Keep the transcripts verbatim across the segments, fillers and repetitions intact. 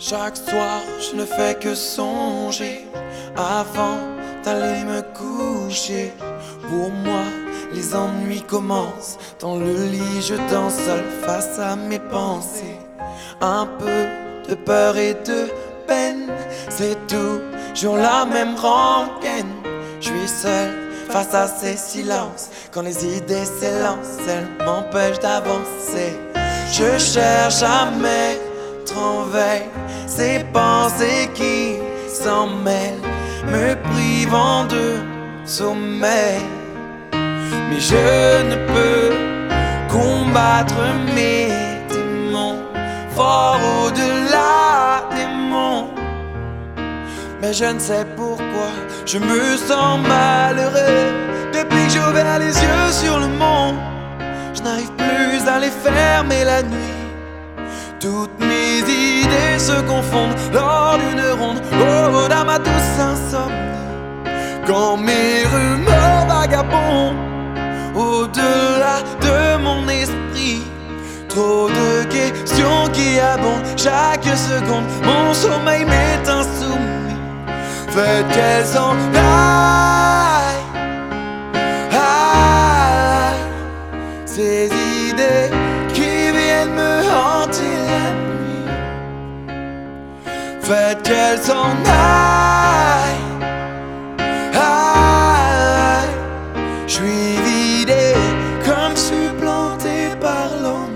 Chaque soir, je ne fais que songer avant d'aller me coucher. Pour moi, les ennuis commencent. Dans le lit, je danse seul face à mes pensées. Un peu de peur et de peine, c'est toujours la même rengaine. Je suis seul face à ces silences. Quand les idées s'élancent, elles m'empêchent d'avancer. Je cherche à mettre en veille ces pensées qui s'en mêlent, me privant de sommeil. Mais je ne peux combattre mes démons, fort au-delà des monts. Mais je ne sais pourquoi je me sens malheureux. Depuis que j'ai ouvert les yeux sur le monde, je n'arrive plus à les fermer la nuit. Toutes mes idées se confondent lors d'une ronde, oh, dans ma douce insomnie. Quand mes rumeurs vagabondent au-delà de mon esprit, trop de questions qui abondent chaque seconde. Mon sommeil m'est insoumis. Faites qu'elles s'en aillent, aillent, ces idées qui viennent me hanter la nuit. Faites qu'elles s'en aillent, aillent. Je suis vidé comme supplanté par l'ennui.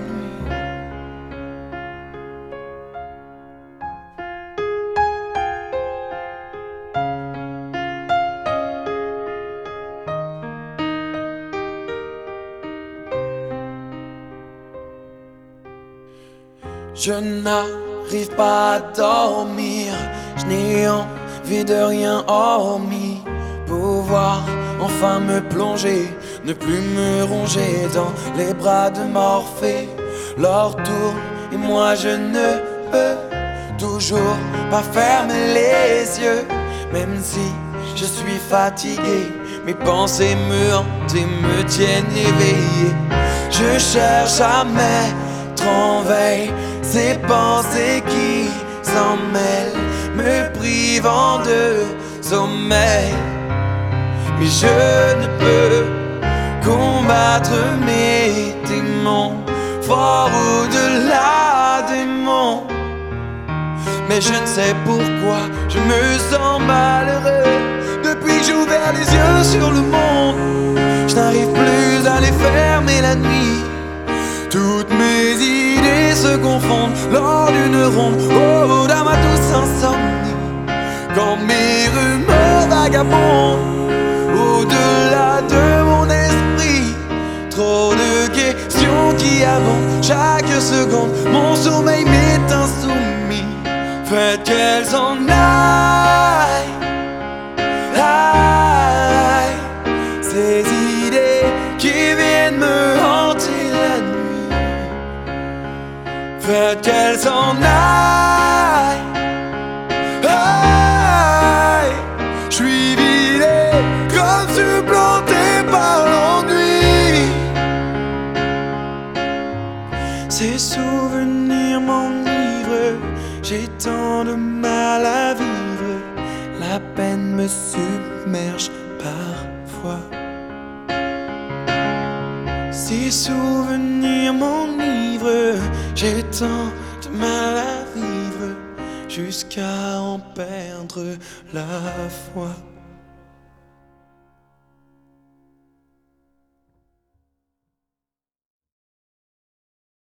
Je n'arrive pas à dormir, je n'ai envie de rien hormis pouvoir enfin me plonger, ne plus me ronger dans les bras de Morphée. L'heure tourne et moi je ne peux toujours pas fermer les yeux. Même si je suis fatigué, mes pensées me hantent et me tiennent éveillé. Je cherche à mettre en veille ces pensées qui s'en mêlent, me privant de sommeil. Mais je ne peux combattre mes démons, fort au-delà des monts. Mais je ne sais pourquoi je me sens malheureux. Depuis que j'ai ouvert les yeux sur le monde, je n'arrive plus à les fermer la nuit. Toutes mes idées se confondent lors d'une ronde, oh, dans ma douce insomnie. Quand mes rumeurs vagabondent au-delà de mon esprit, trop de questions qui abondent chaque seconde. Mon sommeil m'est insoumis. Faites qu'elles s'en aillent, aillent, ces idées qui viennent me hanter la nuit. Faites qu'elles s'en aillent, aillent. Je suis vidé comme supplanté par l'ennui. Ces souvenirs m'enivrent, j'ai tant de mal à vivre. La peine me submerge parfois. Ces souvenirs m'enivrent, j'ai tant de mal à vivre, jusqu'à en perdre la foi.